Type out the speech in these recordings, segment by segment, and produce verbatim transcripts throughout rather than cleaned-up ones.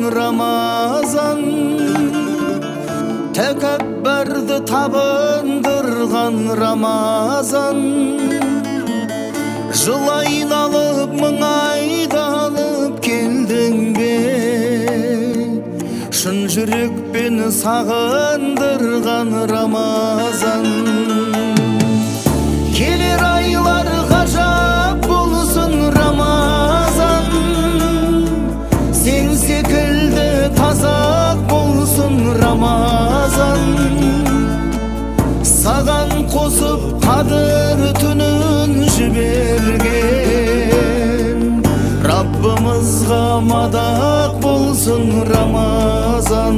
Рамазан, тәкәббәрді табындырған Рамазан. Жыл айналып, мың айдалып келдің бе, шын жүрекпен сағындырған Рамазан. Келер айлар ғажап болсын Рамазан, сен секілді тазақ болсын Рамазан. Саған қосып қадір түнін жіберген Раббымызға мадақ болсын Рамазан.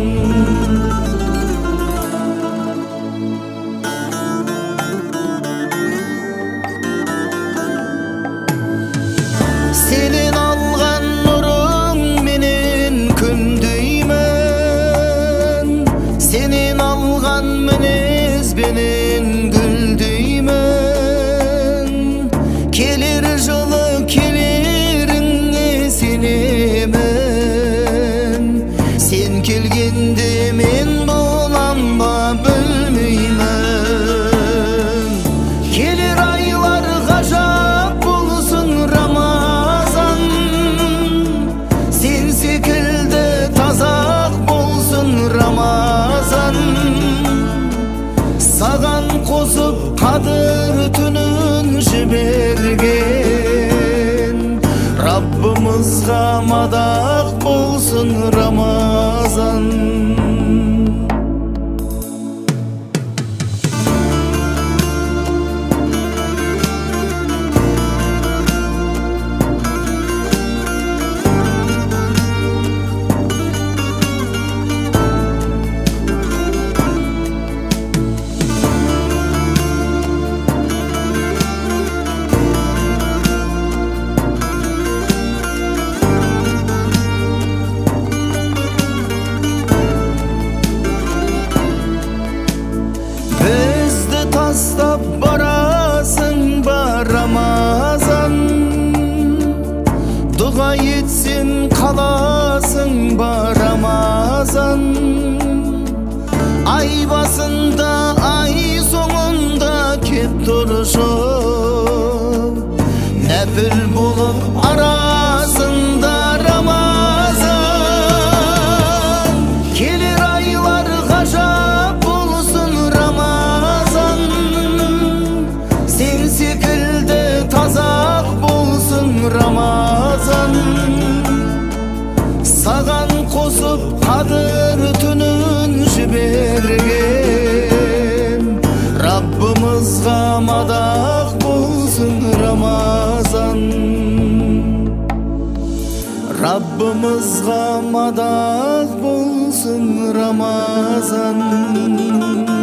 Сенен алған нұрың менен күндеймін, сенен алған мінезбенен гүлдеймін. Келер жылы келеріңе сенемін, сен келгенде мен болам ба білмеймін. Келер айлар ғажап болсын Рамазан, сен секілді тазақ болсын Рамазан. Саған қосып қадір түнін жіберген Раббымызға мадақ болсын Рамазан. Бізді тастап барасың ба Рамазан, дұға етсең қаласың ба Рамазан. Ай басында, ай соңында кеп тұршы, нәпіл болып арасында Рамазан. Келер айлар ғажап болсын Рамазан, сен секілді тазақ болсын Рамазан. Саған қосып қадір түнін жіберген Раббымызға мадақ болсын Рамазан. Раббымызға мадақ болсын Рамазан.